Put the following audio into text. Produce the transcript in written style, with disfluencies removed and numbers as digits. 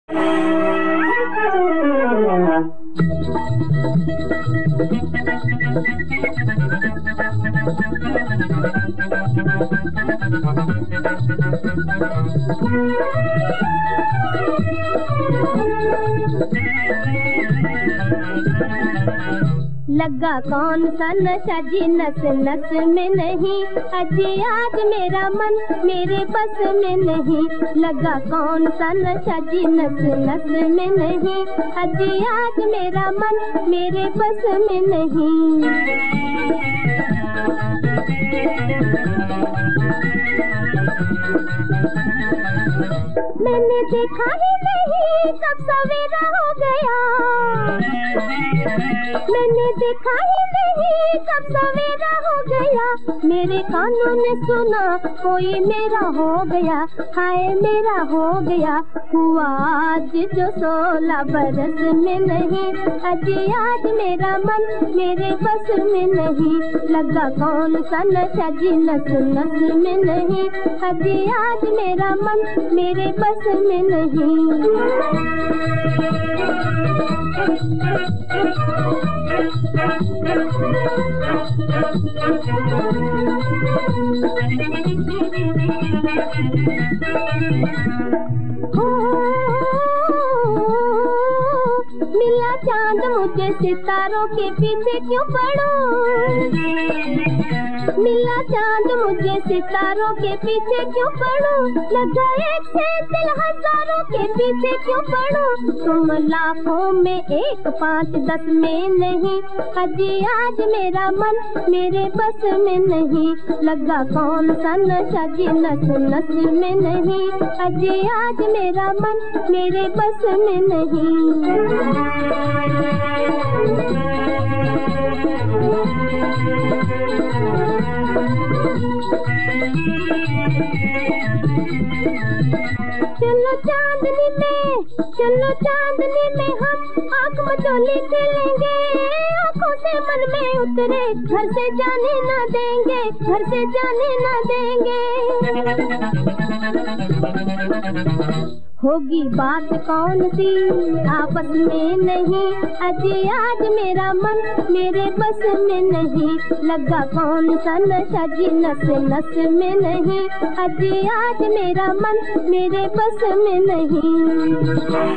लगा कौन सा नशा जी नस नस में नहीं, अजी आज मेरा मन मेरे बस में नहीं। लगा कौन सा नशा जी नस नस में नहीं, अजी आज मेरा मन मेरे बस में नहीं। मैंने देखा ही नहीं कब सवेरा हो गया, मैंने देखा ही नहीं कब सवेरा हो गया। मेरे कानों ने सुना कोई मेरा हो गया, हाय मेरा हो गया। हुआ आज जो 16 बरस में नहीं, अजी आज मेरा मन मेरे बस में नहीं। लगा कौन सा नशा जी नस नस में नहीं, अजी आज मेरा मन मेरे बस में नहीं। मिला चांद मुझे सितारों के पीछे क्यों पड़ूं, मिला चांद मुझे सितारों के पीछे क्यों पड़ूं। लगा एक से दिल हजारों के पीछे क्यों पड़ूं। तुम लाखों में एक 5 10 में नहीं, अजी आज मेरा मन मेरे बस में नहीं। लगा कौन सा नशा जी नस नस में नहीं, अजी आज मेरा मन मेरे बस में नहीं। चलो चांदनी में, चलो चांदनी में हम आँख मचोली खेलेंगे। आँखों से मन में उतरे घर से जाने ना देंगे, घर से जाने ना देंगे। होगी बात कौन सी आपस में नहीं, अजी आज मेरा मन मेरे बस में नहीं। लगा कौन सा नशा जी नस नस में नहीं, अजी आज मेरा मन मेरे बस में नहीं।